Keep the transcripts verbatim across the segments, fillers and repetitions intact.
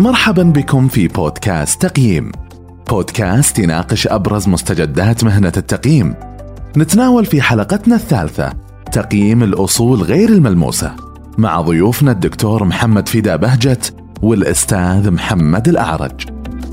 مرحبا بكم في بودكاست تقييم. بودكاست يناقش أبرز مستجدات مهنة التقييم. نتناول في حلقتنا الثالثة تقييم الأصول غير الملموسة مع ضيوفنا الدكتور محمد فدا بهجت والأستاذ محمد الأعرج.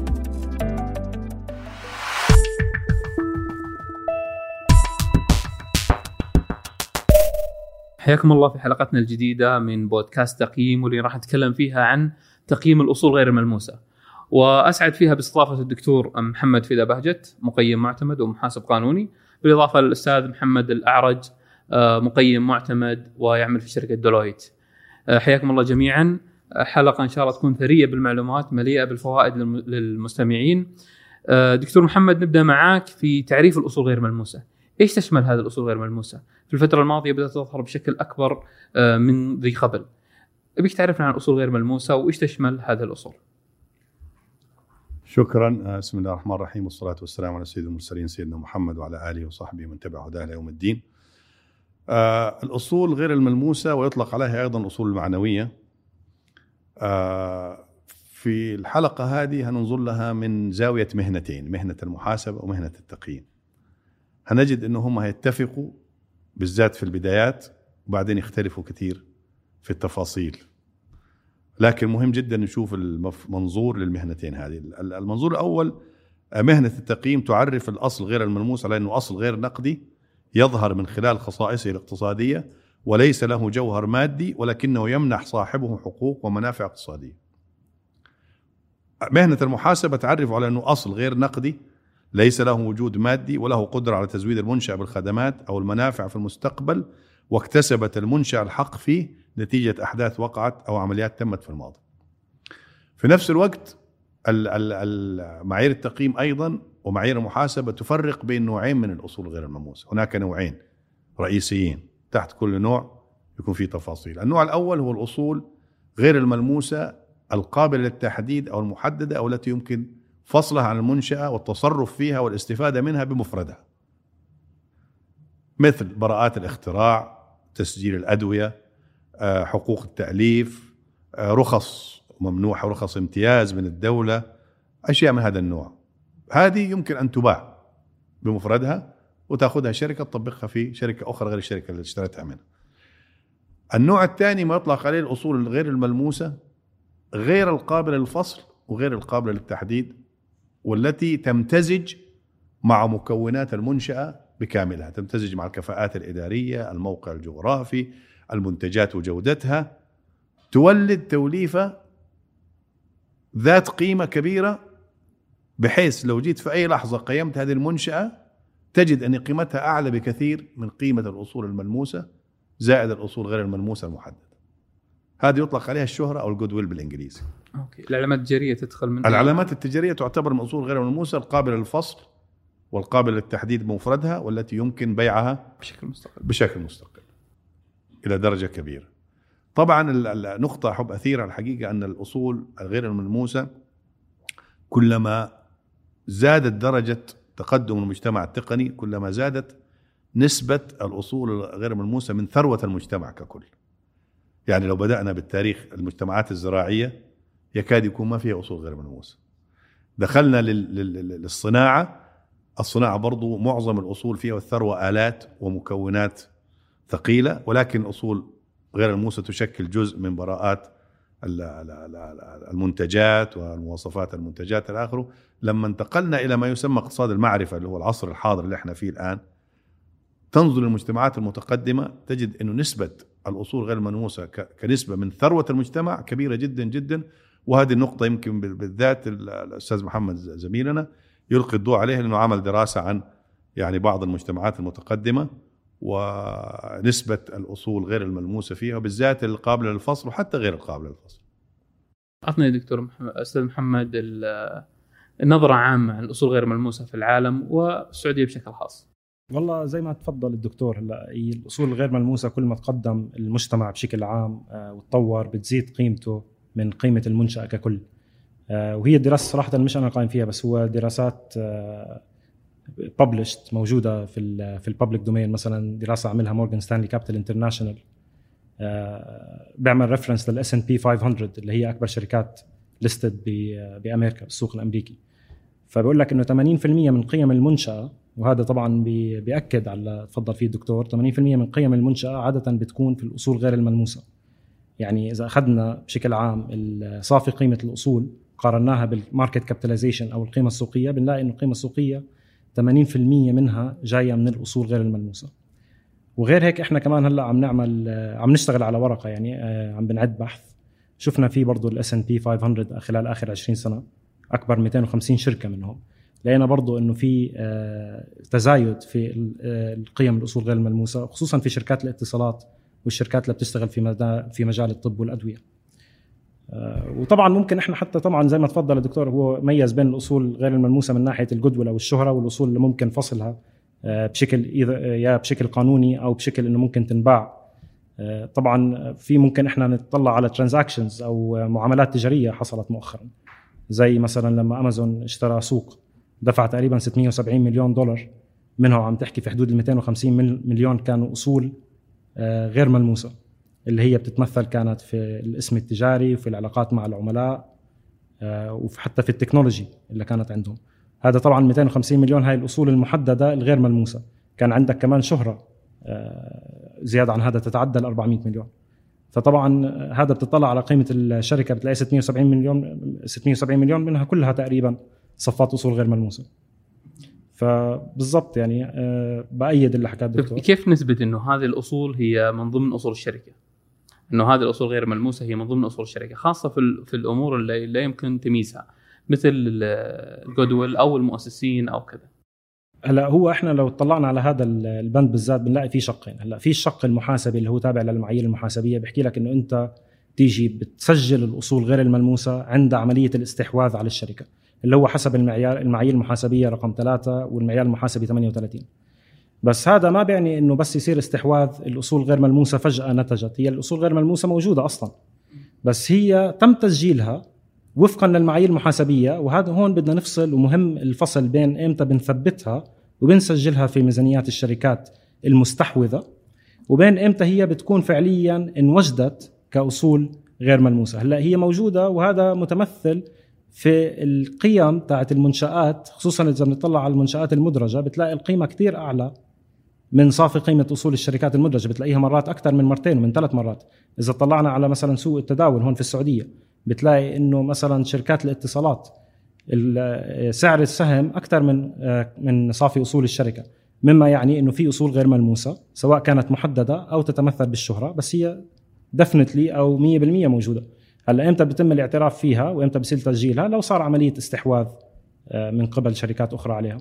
حياكم الله في حلقتنا الجديدة من بودكاست تقييم، واللي راح نتكلم فيها عن تقييم الأصول غير الملموسة، وأسعد فيها باستضافة الدكتور محمد فدا بهجت مقيم معتمد ومحاسب قانوني، بالإضافة للأستاذ محمد الأعرج مقيم معتمد ويعمل في شركة ديلويت. حياكم الله جميعا. حلقة إن شاء الله تكون ثرية بالمعلومات مليئة بالفوائد للمستمعين. دكتور محمد، نبدأ معاك في تعريف الأصول غير الملموسة. إيش تشمل هذه الأصول غير الملموسة؟ في الفترة الماضية بدأت تظهر بشكل أكبر من ذي قبل. أبيك تعرفنا عن الأصول غير الملموسة وإيش تشمل هذه الأصول. شكرا. بسم الله الرحمن الرحيم، والصلاة والسلام على سيد المرسلين سيدنا محمد وعلى آله وصحبه ومن تبع هداه إلى يوم الدين. آه الأصول غير الملموسة ويطلق عليها أيضا الأصول المعنوية. آه في الحلقة هذه هننظر لها من زاوية مهنتين، مهنة المحاسبة ومهنة التقييم. هنجد أنهم هيتفقوا بالذات في البدايات وبعدين يختلفوا كثير في التفاصيل، لكن مهم جدا نشوف المنظور للمهنتين هذه. المنظور الأول، مهنة التقييم تعرف الأصل غير الملموس على أنه أصل غير نقدي يظهر من خلال خصائصه الاقتصادية وليس له جوهر مادي، ولكنه يمنح صاحبه حقوق ومنافع اقتصادية. مهنة المحاسبة تعرف على أنه أصل غير نقدي ليس له وجود مادي وله قدرة على تزويد المنشأ بالخدمات أو المنافع في المستقبل، واكتسبت المنشأ الحق فيه نتيجة أحداث وقعت أو عمليات تمت في الماضي. في نفس الوقت معايير التقييم أيضا ومعايير المحاسبة تفرق بين نوعين من الأصول غير الملموسة. هناك نوعين رئيسيين، تحت كل نوع يكون فيه تفاصيل. النوع الأول هو الأصول غير الملموسة القابلة للتحديد أو المحددة أو التي يمكن فصلها عن المنشأة والتصرف فيها والاستفادة منها بمفردها، مثل براءات الاختراع، تسجيل الأدوية، حقوق التأليف، رخص ممنوحة ورخص امتياز من الدولة، أشياء من هذا النوع. هذه يمكن أن تباع بمفردها وتأخذها شركة تطبقها في شركة أخرى غير الشركة اللي اشتريتها منها. النوع الثاني ما يطلق عليه الأصول الغير الملموسة، غير القابلة للفصل وغير القابلة للتحديد، والتي تمتزج مع مكونات المنشأة بكاملها، تمتزج مع الكفاءات الإدارية، الموقع الجغرافي، المنتجات وجودتها، تولد توليفة ذات قيمة كبيرة، بحيث لو جيت في أي لحظة قيمت هذه المنشأة تجد أن قيمتها أعلى بكثير من قيمة الأصول الملموسة زائد الأصول غير الملموسة المحددة. هذه يطلق عليها الشهرة أو الجود ويل بالإنجليزي. أوكي. العلامات التجارية تدخل من العلامات التجارية تعتبر من الأصول غير الملموسة القابلة للفصل والقابلة للتحديد بمفردها، والتي يمكن بيعها بشكل مستقل بشكل مستقل إلى درجة كبيرة. طبعا النقطة حب أثيرة الحقيقة أن الأصول الغير الملموسة كلما زادت درجة تقدم المجتمع التقني كلما زادت نسبة الأصول الغير الملموسة من ثروة المجتمع ككل. يعني لو بدأنا بالتاريخ، المجتمعات الزراعية يكاد يكون ما فيها أصول غير ملموسة. دخلنا للصناعة، الصناعة برضو معظم الأصول فيها والثروة آلات ومكونات ثقيلة، ولكن الأصول غير الملموسة تشكل جزء من براءات المنتجات والمواصفات المنتجات إلى آخره. لما انتقلنا إلى ما يسمى اقتصاد المعرفة اللي هو العصر الحاضر اللي احنا فيه الآن، تنظر للمجتمعات المتقدمة تجد أنه نسبة الأصول غير الملموسة كنسبة من ثروة المجتمع كبيرة جدا جدا. وهذه النقطة يمكن بالذات الأستاذ محمد زميلنا يلقي الضوء عليها، لأنه عمل دراسة عن يعني بعض المجتمعات المتقدمة ونسبة الأصول غير الملموسة فيها، وبالذات القابلة للفصل وحتى غير القابلة للفصل. أعطني يا دكتور محمد، أستاذ محمد، النظرة عامة عن الأصول غير الملموسة في العالم والسعودية بشكل خاص. والله زي ما تفضل الدكتور، هلا الأصول الغير ملموسة كل ما تقدم المجتمع بشكل عام وتطور بتزيد قيمته من قيمة المنشأة ككل. وهي الدراسة صراحة مش أنا قائم فيها، بس هو دراسات published موجودة في ال في الببليك دومين. مثلا دراسة عملها مورغان ستانلي كابيتال انترناشونال، بيعمل ريفرنس للاس ان بي خمسمية اللي هي أكبر شركات ليستد بأمريكا بالسوق الأمريكي. فبقول لك إنه ثمانين بالمئة من قيم المنشأة، وهذا طبعا بيأكد على تفضل فيه الدكتور، ثمانين بالمئة من قيم المنشأة عادة بتكون في الأصول غير الملموسة. يعني إذا أخذنا بشكل عام صافي قيمة الأصول قارناها بالماركت كابيتاليزيشن أو القيمة السوقية، بنلاقي إنه القيمة السوقية ثمانين بالمئة منها جاية من الأصول غير الملموسة. وغير هيك إحنا كمان هلأ عم نعمل عم نشتغل على ورقة، يعني عم بنعد بحث، شفنا فيه برضو ال إس أند بي خمسمية خلال آخر عشرين سنة، أكبر مئتين وخمسين شركة منهم، لقينا برضو إنه في تزايد في القيم الأصول غير الملموسة، خصوصا في شركات الاتصالات والشركات اللي بتشتغل في في مجال الطب والأدوية. وطبعا ممكن احنا حتى طبعا زي ما تفضل الدكتور هو ميز بين الأصول غير الملموسة من ناحية الجودويل أو الشهرة، والأصول اللي ممكن فصلها بشكل يا بشكل قانوني أو بشكل إنه ممكن تنباع. طبعا في ممكن احنا نطلع على ترانزاكشنز أو معاملات تجارية حصلت مؤخرا، زي مثلا لما أمازون اشترى سوق دفع تقريبا ستمئة وسبعين مليون دولار، منهم عم تحكي في حدود مئتين وخمسين مليون كانوا أصول غير ملموسة، اللي هي بتتمثل كانت في الاسم التجاري وفي العلاقات مع العملاء وحتى في التكنولوجي اللي كانت عندهم. هذا طبعا مئتين وخمسين مليون هاي الأصول المحددة الغير ملموسة. كان عندك كمان شهرة زيادة عن هذا تتعدى أربعمئة مليون. فطبعا هذا بتطلع على قيمة الشركة بتلاقي ستمئة وسبعين مليون، ستمئة وسبعين مليون منها كلها تقريبا صفات أصول غير ملموسة. فبالضبط يعني بأيد اللي حكاه الدكتور. كيف نثبت إنه هذه الأصول هي من ضمن أصول الشركة، إنه هذه الأصول غير ملموسة هي من ضمن أصول الشركة، خاصة في في الأمور اللي لا يمكن تمييزها مثل الجودويل أو المؤسسين أو كذا؟ هلا هو احنا لو طلعنا على هذا البند بالذات بنلاقي فيه شقين. هلا في الشق المحاسبي اللي هو تابع للمعايير المحاسبية، بيحكي لك إنه أنت تيجي بتسجل الأصول غير الملموسة عند عملية الاستحواذ على الشركة، اللي هو حسب المعيار المعايير المحاسبية رقم ثلاثة والمعيار المحاسبي ثمانية وثلاثين. بس هذا ما بيعني إنه بس يصير استحواذ الأصول غير ملموسة فجأة نتجت. هي الأصول غير ملموسة موجودة أصلا، بس هي تم تسجيلها وفقا للمعايير المحاسبية. وهذا هون بدنا نفصل، ومهم الفصل بين إمتى بنثبتها وبنسجلها في ميزانيات الشركات المستحوذة، وبين إمتى هي بتكون فعليا انوجدت كأصول غير ملموسة. هلا هي موجودة، وهذا متمثل في القيم تاعت المنشآت، خصوصا إذا بنطلع على المنشآت المدرجة بتلاقي القيمة كتير أعلى من صافي قيمة أصول الشركات المدرجة، بتلاقيها مرات أكثر من مرتين ومن ثلاث مرات. إذا طلعنا على مثلا سوق التداول هون في السعودية بتلاقي إنه مثلا شركات الاتصالات سعر السهم أكثر من من صافي أصول الشركة، مما يعني إنه في أصول غير ملموسة سواء كانت محددة أو تتمثل بالشهرة، بس هي دفنتلي أو مية بالمية موجودة. هلا إمتى بيتم الاعتراف فيها وإمتى بيصير تسجيلها؟ لو صار عملية استحواذ من قبل شركات أخرى عليها.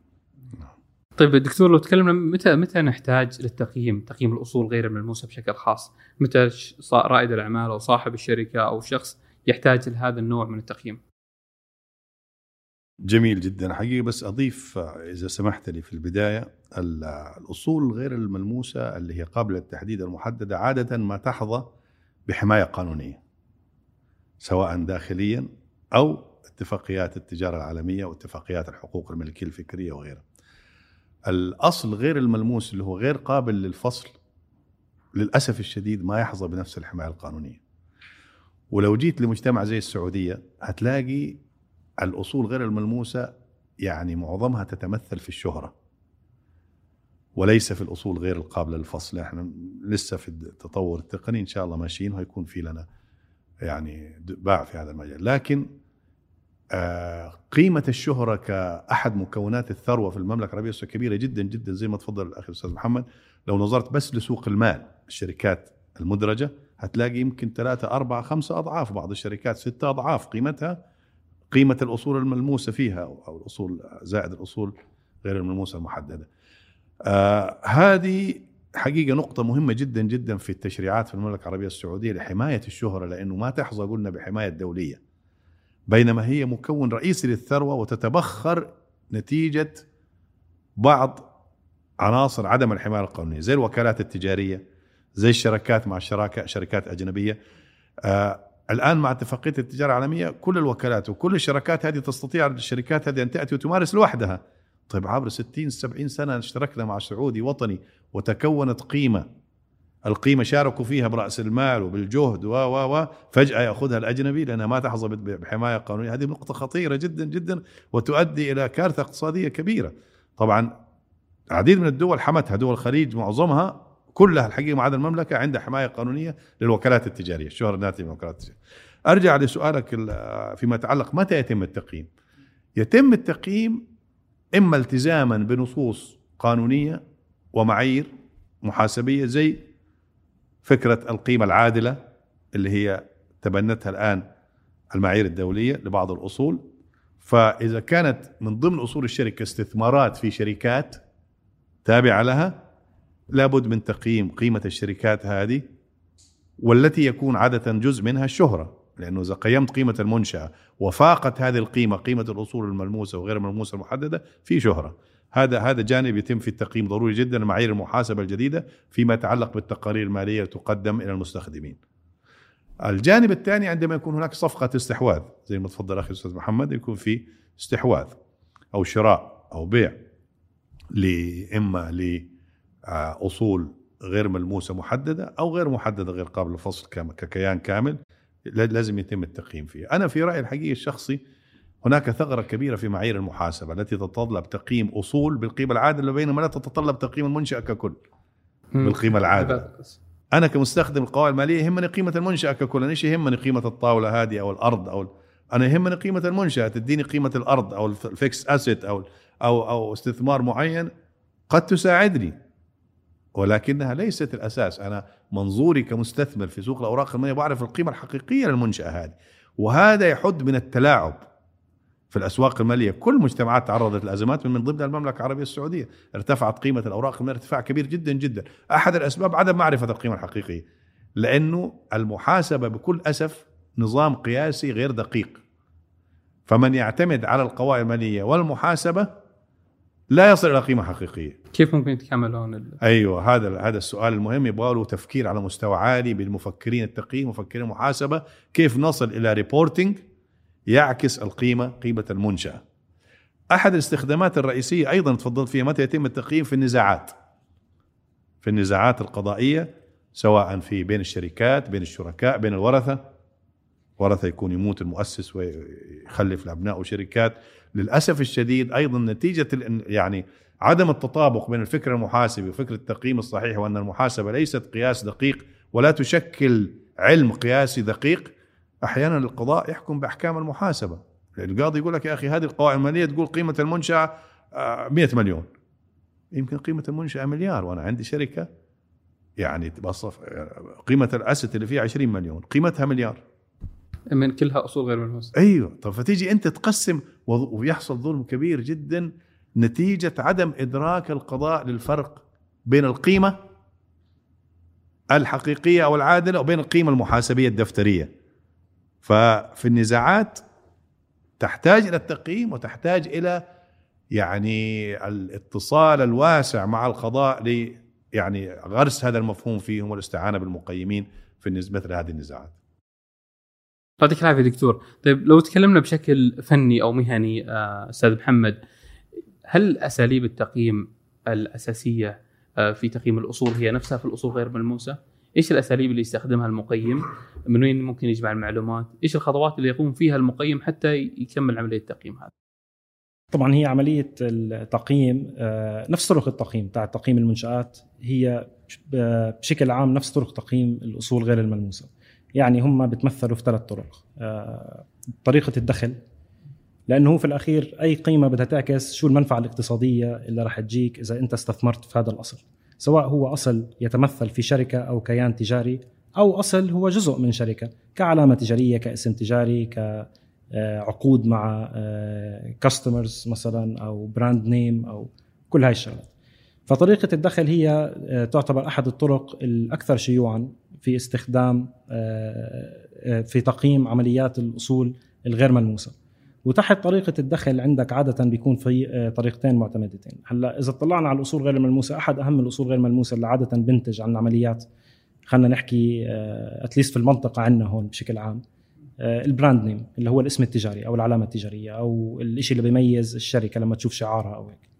طيب الدكتور، لو تكلمنا متى متى نحتاج للتقييم، تقييم الأصول غير الملموسة بشكل خاص، متى رائد الأعمال أو صاحب الشركة أو شخص يحتاج لهذا النوع من التقييم؟ جميل جدا حقيقة. بس أضيف إذا سمحت لي في البداية، الأصول غير الملموسة اللي هي قابلة للتحديد المحددة عادة ما تحظى بحماية قانونية، سواء داخليا أو اتفاقيات التجارة العالمية واتفاقيات الحقوق الملكية الفكرية وغيرها. الأصل غير الملموس اللي هو غير قابل للفصل للأسف الشديد ما يحظى بنفس الحماية القانونية. ولو جيت لمجتمع زي السعودية هتلاقي الأصول غير الملموسة يعني معظمها تتمثل في الشهرة وليس في الأصول غير القابلة للفصل. احنا لسه في التطور التقني إن شاء الله ماشيين، ويكون في لنا يعني باع في هذا المجال. لكن آه قيمة الشهرة كأحد مكونات الثروة في المملكة العربية السعودية كبيرة جدا جدا، زي ما تفضل الأخ الأستاذ محمد. لو نظرت بس لسوق المال الشركات المدرجة هتلاقي يمكن ثلاثة أربعة خمسة أضعاف، بعض الشركات ستة أضعاف قيمتها قيمة الأصول الملموسة فيها، أو الأصول زائد الأصول غير الملموسة المحددة. آه هذه حقيقة نقطة مهمة جدا جدا في التشريعات في المملكة العربية السعودية لحماية الشهرة، لأنه ما تحظى قلنا بحماية دولية، بينما هي مكون رئيسي للثروة وتتبخر نتيجة بعض عناصر عدم الحماية القانونية، زي الوكالات التجارية، زي الشركات مع الشراكة شركات أجنبية. آه الآن مع اتفاقية التجارة العالمية كل الوكالات وكل الشركات هذه تستطيع الشركات هذه أن تأتي وتمارس لوحدها. طيب عبر ستين سبعين سنة اشتركنا مع سعودي وطني وتكونت قيمة القيمة شاركوا فيها برأس المال وبالجهد و و و فجأة يأخذها الأجنبي لأنها ما تحظى بحماية قانونية. هذه نقطة خطيرة جدا جدا وتؤدي إلى كارثة اقتصادية كبيرة. طبعا عديد من الدول حمتها، دول الخليج معظمها كلها الحقيقة ما عدا المملكة عندها حماية قانونية للوكالات التجارية، الشهرة الناتجة من الوكالات التجارية. أرجع لسؤالك فيما يتعلق متى يتم التقييم. يتم التقييم إما التزاما بنصوص قانونية ومعايير محاسبية زي فكرة القيمة العادلة اللي هي تبنتها الآن المعايير الدولية لبعض الأصول. فإذا كانت من ضمن أصول الشركة استثمارات في شركات تابعة لها لابد من تقييم قيمة الشركات هذه، والتي يكون عادة جزء منها الشهرة، لأنه إذا قيمت قيمة المنشأة وفاقت هذه القيمة قيمة الأصول الملموسة وغير الملموسة المحددة في شهرة. هذا هذا جانب يتم في التقييم ضروري جدا. معايير المحاسبة الجديدة فيما يتعلق بالتقارير المالية تقدم إلى المستخدمين. الجانب الثاني عندما يكون هناك صفقة استحواذ زي ما تفضل أخي الأستاذ محمد، يكون في استحواذ أو شراء أو بيع لإما لأصول غير ملموسة محددة أو غير محددة غير قابل للفصل ككيان كامل، لازم يتم التقييم فيه. أنا في رأيي الحقيقي الشخصي هناك ثغرة كبيرة في معايير المحاسبة التي تتطلب تقييم أصول بالقيمة العادلة بينما لا تتطلب تقييم المنشأة ككل بالقيمة العادلة. أنا كمستخدم القوائم المالية يهمني قيمة المنشأة ككل، أنا إيش يهمني قيمة الطاولة هذه أو الأرض، أو أنا يهمني قيمة المنشأة. تديني قيمة الأرض أو الفيكس أسيت أو أو أو استثمار معين قد تساعدني، ولكنها ليست الأساس. أنا منظوري كمستثمر في سوق الأوراق المالية بعرف القيمة الحقيقية للمنشأة هذه، وهذا يحد من التلاعب في الأسواق المالية. كل مجتمعات تعرضت لأزمات من ضمنها المملكة العربية السعودية، ارتفعت قيمة الأوراق المالية ارتفاع كبير جدا جدا. أحد الأسباب عدم معرفة القيمة الحقيقية، لأنه المحاسبة بكل أسف نظام قياسي غير دقيق، فمن يعتمد على القوائم المالية والمحاسبة لا يصل إلى قيمة حقيقية. كيف ممكن يتكاملون ال... أيوة، هذا هذا السؤال المهم، يبغى له تفكير على مستوى عالي بالمفكرين التقييم مفكرين المحاسبة، كيف نصل إلى ريبورتينج يعكس القيمة قيمة المنشأة. أحد الاستخدامات الرئيسية أيضا تفضلت فيها متى يتم التقييم في النزاعات، في النزاعات القضائية سواء في بين الشركات بين الشركاء بين الورثة، ورثة يكون يموت المؤسس ويخلف لأبنائه شركات. للأسف الشديد أيضا نتيجة يعني عدم التطابق بين الفكر المحاسبي وفكر التقييم الصحيح، وأن المحاسبة ليست قياس دقيق ولا تشكل علم قياسي دقيق، أحيانا القضاء يحكم بأحكام المحاسبة. القاضي يقول لك يا أخي هذه القوائم المالية تقول قيمة المنشأة مئة مليون، يمكن قيمة المنشأة مليار وأنا عندي شركة يعني بصف قيمة الأسد اللي فيها عشرين مليون قيمتها مليار، من كلها أصول غير ملموسة. أيوة. طب فتيجي أنت تقسم ويحصل ظلم كبير جدا نتيجة عدم إدراك القضاء للفرق بين القيمة الحقيقية أو العادلة وبين القيمة المحاسبية الدفترية. ففي النزاعات تحتاج إلى التقييم وتحتاج إلى يعني الاتصال الواسع مع القضاء ل يعني غرس هذا المفهوم فيهم والاستعانة بالمقيمين في مثل هذه النزاعات. يعطيك العافية دكتور. طيب لو تكلمنا بشكل فني أو مهني أستاذ محمد، هل أساليب التقييم الأساسية في تقييم الأصول هي نفسها في الأصول غير ملموسة؟ إيش الأساليب اللي يستخدمها المقيم؟ من وين ممكن يجمع المعلومات؟ إيش الخطوات اللي يقوم فيها المقيم حتى يكمل عملية التقييم هذا؟ طبعا هي عملية التقييم نفس طرق التقييم بتاع تقييم المنشآت، هي بشكل عام نفس طرق تقييم الأصول غير الملموسة. يعني هم بتمثلوا في ثلاث طرق. طريقة الدخل، لأنه في الأخير أي قيمة بدها تعكس شو المنفعة الاقتصادية اللي راح تجيك إذا أنت استثمرت في هذا الأصل، سواء هو أصل يتمثل في شركة أو كيان تجاري، أو أصل هو جزء من شركة كعلامة تجارية كاسم تجاري كعقود مع كاستمرز مثلا أو براند نيم أو كل هاي الشغلات. فطريقة الدخل هي تعتبر أحد الطرق الأكثر شيوعاً في استخدام في تقييم عمليات الأصول الغير ملموسة. وتحت طريقة الدخل عندك عادة بيكون في طريقتين معتمدتين. هلا إذا طلعنا على الأصول غير الملموسة، أحد أهم الأصول غير الملموسة اللي عادة بنتج عن عمليات، خلنا نحكي أتليست في المنطقة عنا هون بشكل عام، البراند نيم اللي هو الاسم التجاري أو العلامة التجارية أو الإشي اللي بيميز الشركة لما تشوف شعارها أو هيك.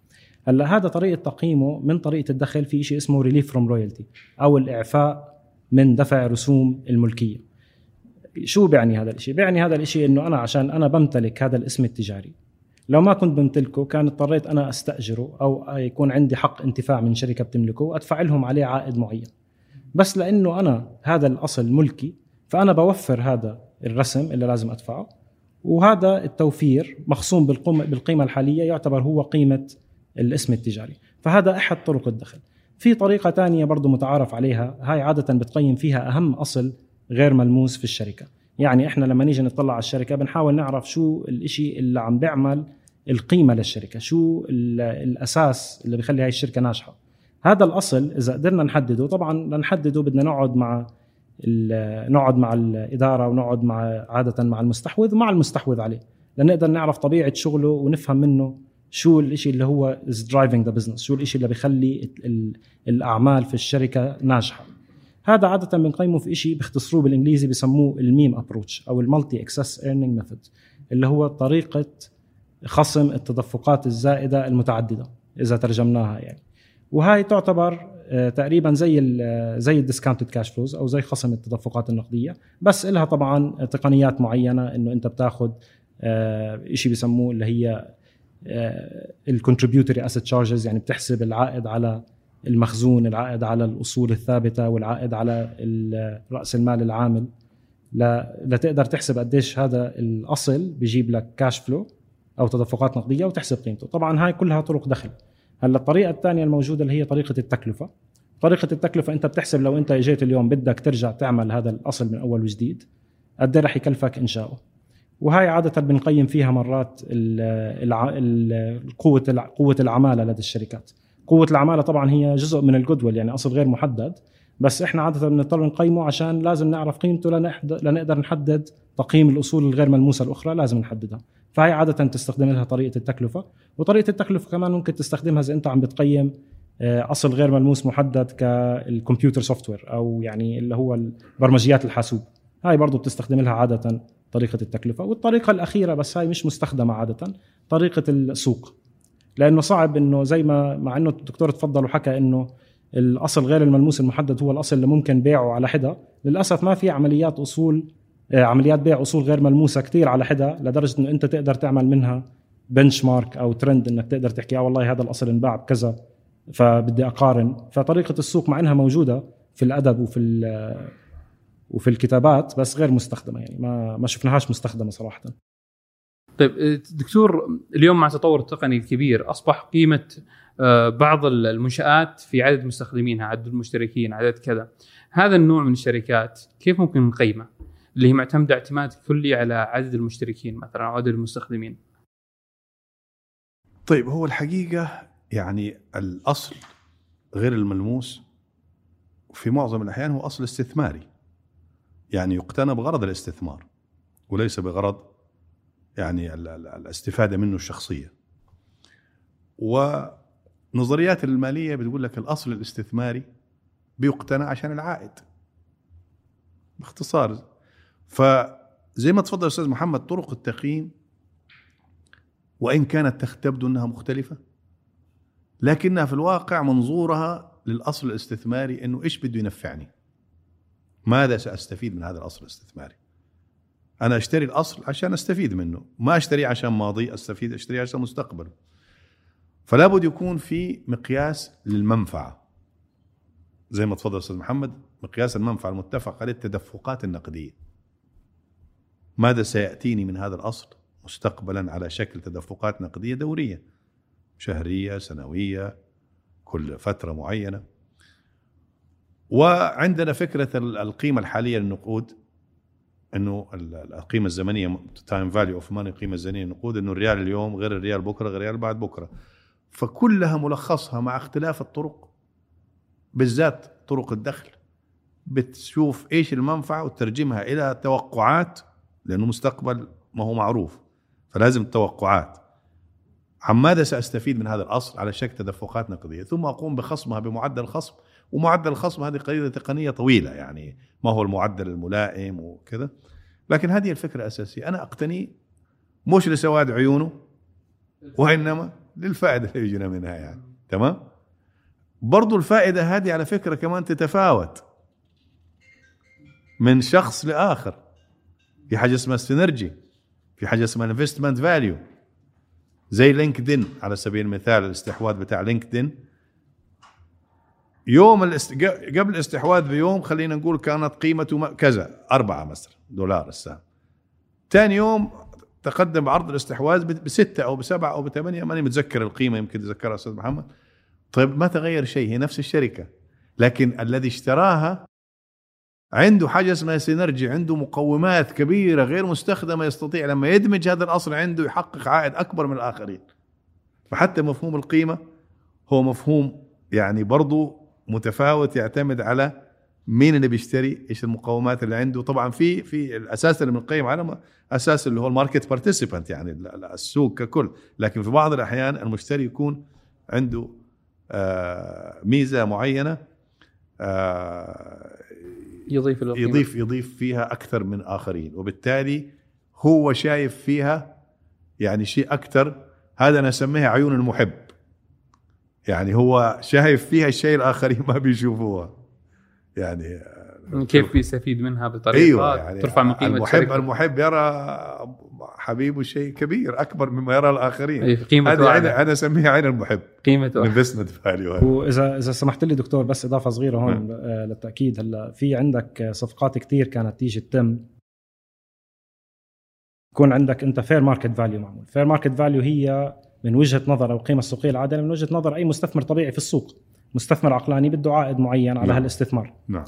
هلا هذا طريقه تقييمه من طريقه الدخل في شيء اسمه ريليف فروم رويالتي او الاعفاء من دفع رسوم الملكيه. شو بيعني هذا الشيء؟ بيعني هذا الشيء انه انا عشان انا بمتلك هذا الاسم التجاري، لو ما كنت بمتلكه كان اضطريت انا استاجره او يكون عندي حق انتفاع من شركه بتملكه وادفع لهم عليه عائد معين. بس لانه انا هذا الاصل ملكي فانا بوفر هذا الرسم اللي لازم ادفعه، وهذا التوفير مخصوم بالقيمه الحاليه يعتبر هو قيمه الاسم التجاري. فهذا احد طرق الدخل. في طريقه تانية برضو متعارف عليها، هاي عاده بتقيم فيها اهم اصل غير ملموس في الشركه. يعني احنا لما نيجي نطلع على الشركه بنحاول نعرف شو الاشي اللي عم بيعمل القيمه للشركه، شو الاساس اللي بيخلي هاي الشركه ناجحه. هذا الاصل اذا قدرنا نحدده، طبعا لنحدده بدنا نقعد مع نقعد مع الاداره ونقعد مع عاده مع المستحوذ ومع المستحوذ عليه لنقدر نعرف طبيعه شغله ونفهم منه شو الاشي اللي هو is driving the business، شو الاشي اللي بيخلي الاعمال في الشركه ناجحه. هذا عاده بنقيمه في شيء بيختصروه بالانجليزي بسموه الميم ابروتش او المالتي اكسس ايرنينج ميثود، اللي هو طريقه خصم التدفقات الزائده المتعدده اذا ترجمناها يعني. وهي تعتبر تقريبا زي ال زي الديسكاونتد كاش فلوز او زي خصم التدفقات النقديه، بس لها طبعا تقنيات معينه، انه انت بتاخذ شيء بيسموه اللي هي الكونتريبيوتوري اسيت تشارجز، يعني بتحسب العائد على المخزون، العائد على الاصول الثابته، والعائد على راس المال العامل، لتقدر تحسب قديش هذا الاصل بيجيب لك كاش فلو او تدفقات نقديه وتحسب قيمته. طبعا هاي كلها طرق دخل. هلا الطريقه الثانيه الموجوده اللي هي طريقه التكلفه. طريقه التكلفه انت بتحسب لو انت اجيت اليوم بدك ترجع تعمل هذا الاصل من اول وجديد قد ايه رح يكلفك انشاؤه. وهي عاده بنقيم فيها مرات قوه قوه العماله لدى الشركات. قوه العماله طبعا هي جزء من الجودويل، يعني اصل غير محدد، بس احنا عاده بنضطر نقيمه عشان لازم نعرف قيمته لنقدر نحدد تقييم الاصول الغير ملموسه الاخرى لازم نحددها. فهي عاده تستخدم لها طريقه التكلفه. وطريقه التكلفه كمان ممكن تستخدمها اذا انت عم بتقيم اصل غير ملموس محدد كالكمبيوتر سوفت وير او يعني اللي هو برمجيات الحاسوب، هاي برضو بتستخدم لها عاده طريقه التكلفه. والطريقه الاخيره بس هاي مش مستخدمه عاده، طريقه السوق، لانه صعب انه زي ما مع انه الدكتور تفضل وحكى انه الاصل غير الملموس المحدد هو الاصل اللي ممكن بيعه على حده، للاسف ما في عمليات اصول عمليات بيع اصول غير ملموسه كتير على حده لدرجه انه انت تقدر تعمل منها بنش مارك او ترند انك تقدر تحكي اه والله هذا الاصل انباع بكذا فبدي اقارن. فطريقه السوق مع انها موجوده في الادب وفي وفي الكتابات بس غير مستخدمه، يعني ما ما شفناهاش مستخدمه صراحه. طيب دكتور، اليوم مع التطور التقني الكبير اصبح قيمه بعض المنشآت في عدد مستخدمينها، عدد المشتركين، عدد كذا. هذا النوع من الشركات كيف ممكن نقيمه؟ اللي هي معتمده اعتماد كلي على عدد المشتركين مثلا او عدد المستخدمين. طيب هو الحقيقه يعني الاصل غير الملموس في معظم الاحيان هو اصل استثماري، يعني يقتنى بغرض الاستثمار وليس بغرض يعني الاستفاده منه الشخصيه. ونظريات الماليه بتقول لك الاصل الاستثماري بيقتنى عشان العائد باختصار. فزي ما تفضل استاذ محمد، طرق التقييم وان كانت تبدو انها مختلفه لكنها في الواقع منظورها للاصل الاستثماري انه ايش بده ينفعني، ماذا ساستفيد من هذا الاصل الاستثماري. انا اشتري الاصل عشان استفيد منه، ما اشتريه عشان ماضي استفيد، اشتريه عشان مستقبل. فلا بد يكون في مقياس للمنفعه زي ما تفضل استاذ محمد. مقياس المنفعه المتفق عليه التدفقات النقديه، ماذا سياتيني من هذا الاصل مستقبلا على شكل تدفقات نقديه دوريه شهريه سنويه كل فتره معينه. وعندنا فكره القيمه الحاليه للنقود، انه القيمه الزمنيه تايم فاليو اوف ماني، القيمه الزمنيه للنقود، انه الريال اليوم غير الريال بكره غير الريال بعد بكره. فكلها ملخصها مع اختلاف الطرق، بالذات طرق الدخل، بتشوف ايش المنفعه وترجمها الى توقعات، لانه مستقبل ما هو معروف، فلازم التوقعات عن ماذا ساستفيد من هذا الاصل على شكل تدفقات نقديه، ثم اقوم بخصمها بمعدل الخصم. ومعدل الخصم هذه قضيه تقنيه طويله، يعني ما هو المعدل الملائم وكذا، لكن هذه الفكره الاساسيه. انا اقتني مش لسواد عيونه وانما للفائدة اللي يجينا منها يعني. تمام. برضو الفائدة هذه على فكرة كمان تتفاوت من شخص لآخر. في حاجة اسمها سينرجي، في حاجة اسمها investment value. زي لينكدين على سبيل المثال، الاستحواذ بتاع لينكدين يوم الاست... قبل الاستحواذ بيوم خلينا نقول كانت قيمته كذا أربعة مثلا دولار السهم. ثاني يوم تقدم بعرض الاستحواذ بستة أو بسبعة أو بثمانية، ماني متذكر القيمة، يمكن تذكرها أستاذ محمد. طيب ما تغير شيء، هي نفس الشركة، لكن الذي اشتراها عنده حاجة اسمها سينرجي، عنده مقومات كبيرة غير مستخدمة، يستطيع لما يدمج هذا الأصل عنده يحقق عائد أكبر من الآخرين. فحتى مفهوم القيمة هو مفهوم يعني برضو متفاوت، يعتمد على مين اللي بيشتري، ايش المقومات اللي عنده. طبعا في في الاساس اللي بنقيم على اساس اللي هو الماركت بارتيسيبانت يعني السوق ككل، لكن في بعض الاحيان المشتري يكون عنده آه ميزه معينه آه يضيف يضيف يضيف فيها اكثر من اخرين، وبالتالي هو شايف فيها يعني شيء اكثر. هذا انا اسميها عيون المحب، يعني هو شايف فيها الشيء الاخرين ما بيشوفوها. يعني كيف بيستفيد منها بطريقه أيوة يعني ترفع من قيمه المحب الشركة. المحب يرى حبيبه شيء كبير اكبر مما يرى الاخرين. هذه انا انا اسميها عين المحب، قيمته انفستمنت فاليو. واذا اذا سمحت لي دكتور بس اضافه صغيره هون م. للتاكيد. هلا في عندك صفقات كتير كانت تيجي تتم يكون عندك انت فير ماركت فاليو معمول. فير ماركت فاليو هي من وجهه نظر او القيمه السوقيه العادله من وجهه نظر اي مستثمر طبيعي في السوق، مستثمر عقلاني بده عائد معين على نعم. هالاستثمار. نعم.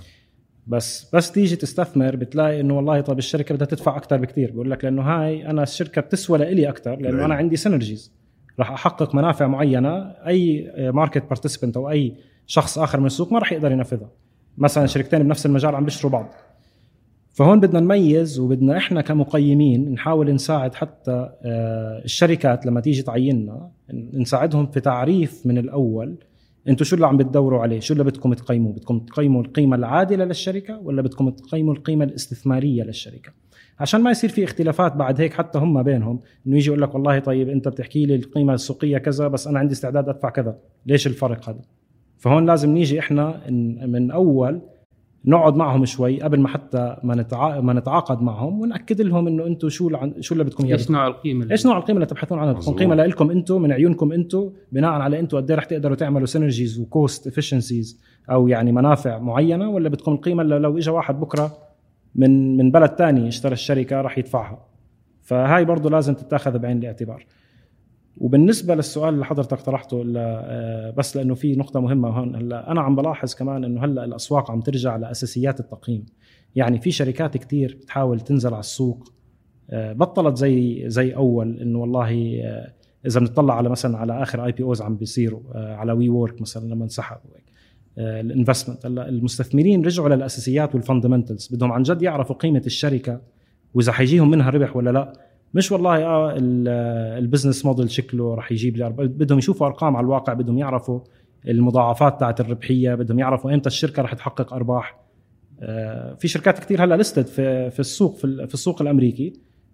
بس بس تيجي تستثمر بتلاقي انه والله طب الشركه بدها تدفع اكثر بكثير. بقول لك لانه هاي انا الشركه بتسوى لي اكثر، لانه نعم. انا عندي سينرجيز راح احقق منافع معينه اي ماركت بارتيسيبنت او اي شخص اخر من السوق ما راح يقدر ينفذها. مثلا شركتين بنفس المجال عم بيشتروا بعض، فهون بدنا نميز وبدنا احنا كمقيمين نحاول نساعد حتى الشركات لما تيجي تعيننا نساعدهم في تعريف من الاول انتوا شو اللي عم بتدوروا عليه، شو اللي بدكم تقيموا. بدكم تقيموا القيمه العادله للشركه ولا بدكم تقيموا القيمه الاستثماريه للشركه، عشان ما يصير في اختلافات بعد هيك حتى هم بينهم، انه يجي يقول لك والله طيب انت بتحكي لي القيمه السوقيه كذا بس انا عندي استعداد ادفع كذا، ليش الفرق هذا؟ فهون لازم نيجي احنا من اول نقعد معهم شوي قبل ما حتى ما نتع... ما نتعاقد معهم ونأكد لهم انه انتم شو الع... شو اللي بدكم اياه، ايش نوع القيمه ايش نوع القيمه اللي تبحثون عنها. تكون قيمه لكم انتم من عيونكم انتم، بناء على انتم قد ايه رح تقدروا تعملوا سينرجيز وكوست افشنسيز او يعني منافع معينه، ولا بدكم القيمه اللي لو اجى واحد بكره من من بلد تاني اشترى الشركه رح يدفعها. فهاي برضو لازم تتاخذ بعين الاعتبار. وبالنسبه للسؤال اللي حضرتك طرحته بس لانه في نقطه مهمه هون، هلا انا عم بلاحظ كمان انه هلا الاسواق عم ترجع لاساسيات التقييم. يعني في شركات كتير بتحاول تنزل على السوق بطلت زي زي اول، انه والله اذا بنطلع على مثلا على اخر اي بي اوز عم بيصيروا على وي وورك مثلا لما انسحبوا الانفستمنت. هلا المستثمرين رجعوا للاساسيات والفاندمنتالز، بدهم عن جد يعرفوا قيمه الشركه واذا حيجيهم منها ربح ولا لا، مش والله اه البزنس موديل شكله راح يجيب لي. بدهم يشوفوا ارقام على الواقع، بدهم يعرفوا المضاعفات تاعت الربحيه، بدهم يعرفوا امتى الشركه راح تحقق ارباح. آه في شركات كتير هلا ليستد في في السوق في, في السوق الامريكي،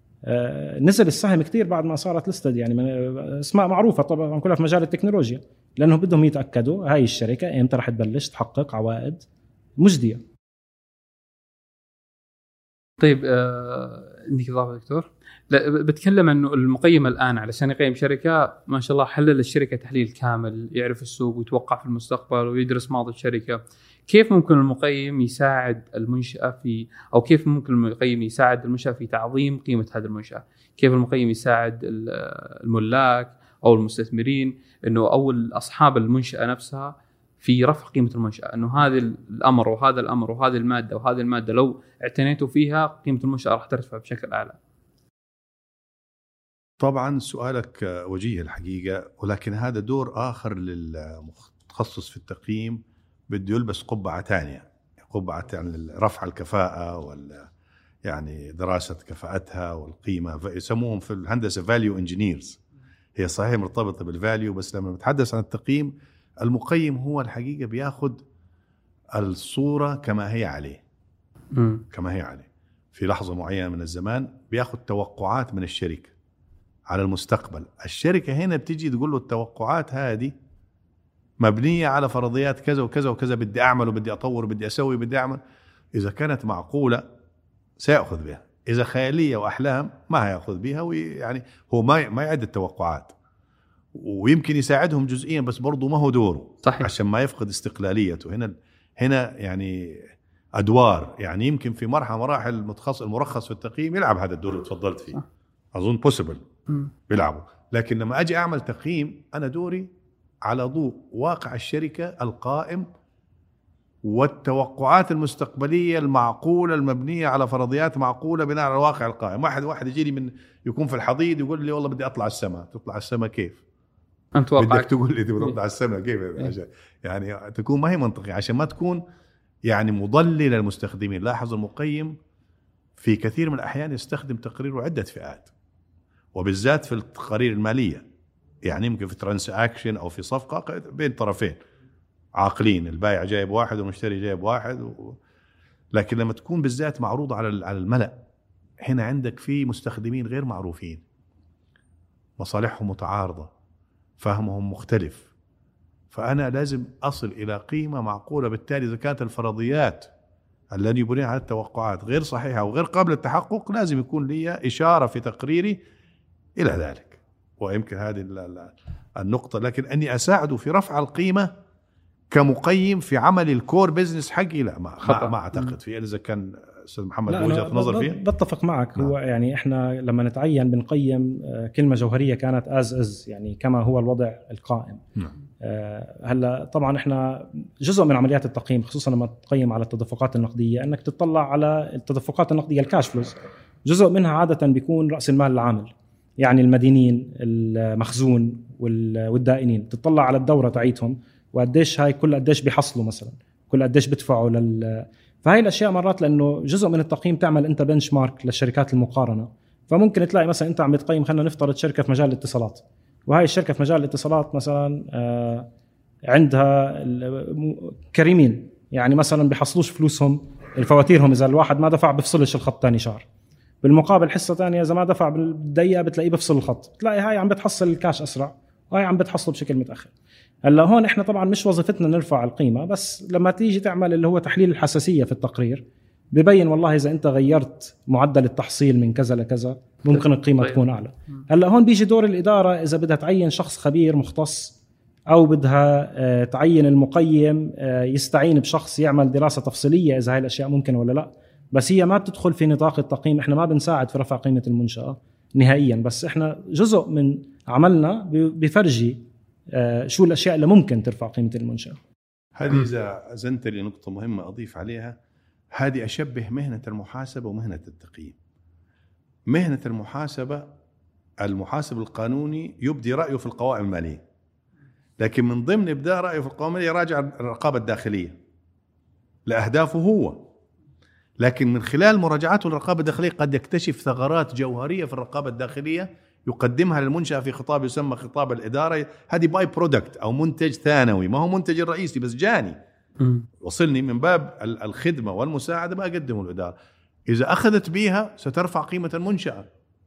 آه نزل السهم كتير بعد ما صارت ليستد، يعني اسماء معروفه طبعا كلها في مجال التكنولوجيا، لانه بدهم يتاكدوا هاي الشركه امتى راح تبلش تحقق عوائد مجديه. طيب آه عندك اضافه دكتور؟ لا بتكلم انه المقيم الان علشان يقيم شركه ما شاء الله حلل الشركه تحليل كامل، يعرف السوق ويتوقع في المستقبل ويدرس ماضي الشركه. كيف ممكن المقيم يساعد المنشاه في او كيف ممكن المقيم يساعد المنشاه في تعظيم قيمه هذه المنشاه؟ كيف المقيم يساعد الملاك او المستثمرين انه او اصحاب المنشاه نفسها في رفع قيمه المنشاه، انه هذا الامر وهذا الامر وهذه الماده وهذه الماده لو اعتنيتوا فيها قيمه المنشاه راح ترتفع بشكل اعلى؟ طبعا سؤالك وجيه الحقيقة، ولكن هذا دور آخر للمتخصص في التقييم، بده يلبس قبعة تانية، قبعة يعني رفع الكفاءة وال يعني دراسة كفاءتها والقيمة. يسموهم في الهندسة فاليو انجينيرز. هي صحيح مرتبطة بالفاليو، بس لما نتحدث عن التقييم، المقيم هو الحقيقة بياخد الصورة كما هي عليه م. كما هي عليه في لحظة معينة من الزمان، بياخد توقعات من الشركة على المستقبل. الشركة هنا بتيجي تقول له التوقعات هذه مبنية على فرضيات كذا وكذا وكذا، بدي أعمل وبدي أطور وبدي أسوي بدي أعمل. إذا كانت معقولة سيأخذ بها، إذا خيالية وأحلام ما هيأخذ بها. ويعني هو ما ما يعد التوقعات، ويمكن يساعدهم جزئيا بس برضو ما هو دوره. صحيح. عشان ما يفقد استقلاليته. هنا هنا يعني أدوار، يعني يمكن في مرحلة مراحل المتخصص المرخص في التقييم يلعب هذا الدور اللي تفضلت فيه. أظن possible بيلعبوا. لكن لما أجي أعمل تقييم أنا دوري على ضوء واقع الشركة القائم والتوقعات المستقبلية المعقولة المبنية على فرضيات معقولة بناء على الواقع القائم. واحد واحد يجي لي من يكون في الحضيض يقول لي والله بدي أطلع السماء. تطلع السماء كيف؟ أنت بدك تقول لي بدي أطلع السماء كيف؟ يعني تكون ما هي منطقية عشان ما تكون يعني مضللة للمستخدمين. لاحظ المقيم في كثير من الأحيان يستخدم تقريره عدة فئات، وبالذات في التقارير المالية. يعني يمكن في ترانساكشن أو في صفقة بين طرفين عاقلين، البائع جايب واحد والمشتري جايب واحد و... لكن لما تكون بالذات معروضة على على الملأ، هنا عندك في مستخدمين غير معروفين، مصالحهم متعارضة، فهمهم مختلف، فأنا لازم أصل إلى قيمة معقولة. بالتالي إذا كانت الفرضيات التي يبنيها على التوقعات غير صحيحة وغير قابلة للتحقق، لازم يكون لي إشارة في تقريري إلى ذلك. ويمكن هذه النقطة. لكن أني أساعده في رفع القيمة كمقيم في عمل الكور بيزنس حقي، لا ما, ما, ما أعتقد فيه. إذا كان أستاذ محمد وجهة نظر فيه بتفق معك. نعم. هو يعني إحنا لما نتعين بنقيم كلمة جوهرية كانت as is، يعني كما هو الوضع القائم. نعم. هلا طبعا إحنا جزء من عمليات التقييم خصوصا لما تقيم على التدفقات النقدية أنك تطلع على التدفقات النقدية الكاش فلوز. جزء منها عادة بيكون رأس المال العامل، يعني المدينين المخزون والدائنين. تطلع على الدورة تعيتهم وقديش هاي كل قديش بيحصلوا مثلا، كل قديش بدفعوا لل فهاي الاشياء مرات لانه جزء من التقييم تعمل انت بنش مارك للشركات المقارنه. فممكن تلاقي مثلا انت عم بتقيم، خلينا نفترض شركه في مجال الاتصالات، وهاي الشركه في مجال الاتصالات مثلا عندها كريمين، يعني مثلا بيحصلوش فلوسهم الفواتيرهم، اذا الواحد ما دفع بفصلش الخط ثاني شهر. بالمقابل حصه ثانيه اذا ما دفع بالدقيقه بتلاقيه بفصل الخط، بتلاقي هاي عم بتحصل الكاش اسرع وهي عم بتحصله بشكل متاخر. هلا هون احنا طبعا مش وظيفتنا نرفع القيمه، بس لما تيجي تعمل اللي هو تحليل الحساسيه في التقرير ببين والله اذا انت غيرت معدل التحصيل من كذا لكذا ممكن القيمه طيب. تكون اعلى. هلا هون بيجي دور الاداره اذا بدها تعين شخص خبير مختص او بدها تعين المقيم يستعين بشخص يعمل دراسه تفصيليه اذا هاي الاشياء ممكن ولا لا. بس هي ما بتدخل في نطاق التقييم. احنا ما بنساعد في رفع قيمه المنشاه نهائيا، بس احنا جزء من عملنا بفرجي شو الأشياء اللي ممكن ترفع قيمة المنشأة. هذه إذا أزنت لي نقطة مهمة أضيف عليها، هذه أشبه مهنة المحاسبة ومهنة التقييم. مهنة المحاسبة المحاسب القانوني يبدي رأيه في القوائم المالية، لكن من ضمن إبداء رأيه في القوائم المالية يراجع الرقابة الداخلية لأهدافه هو، لكن من خلال مراجعته للرقابة الداخلية قد يكتشف ثغرات جوهرية في الرقابة الداخلية يقدمها للمنشأة في خطاب يسمى خطاب الإدارة. هذه باي برودكت أو منتج ثانوي، ما هو منتج الرئيسي بس جاني وصلني من باب الخدمة والمساعدة بقدمه الإدارة. إذا أخذت بها سترفع قيمة المنشأة،